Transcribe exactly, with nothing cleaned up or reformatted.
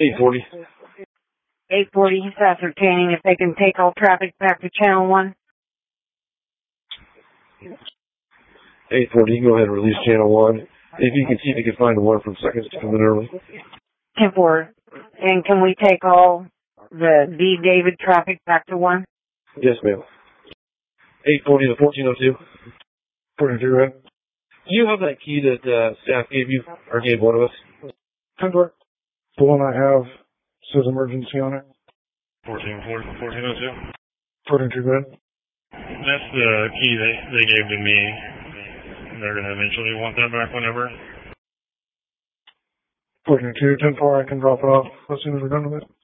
eight forty. eight forty, he's ascertaining if they can take all traffic back to channel one. eight forty, you can go ahead and release channel one. If you can see if you can find the one from seconds to come in early. ten four. And can we take all the D. David traffic back to one? Yes, ma'am. eight forty to fourteen oh two. fourteen oh two, right? Do you have that key that uh, staff gave you, or gave one of us? ten four. The one I have says emergency on it. fourteen oh two. fourteen oh two, right? That's the key they, they gave to me. They're going to eventually want that back whenever. fourteen oh two, ten four, I can drop it off as soon as we're done with it.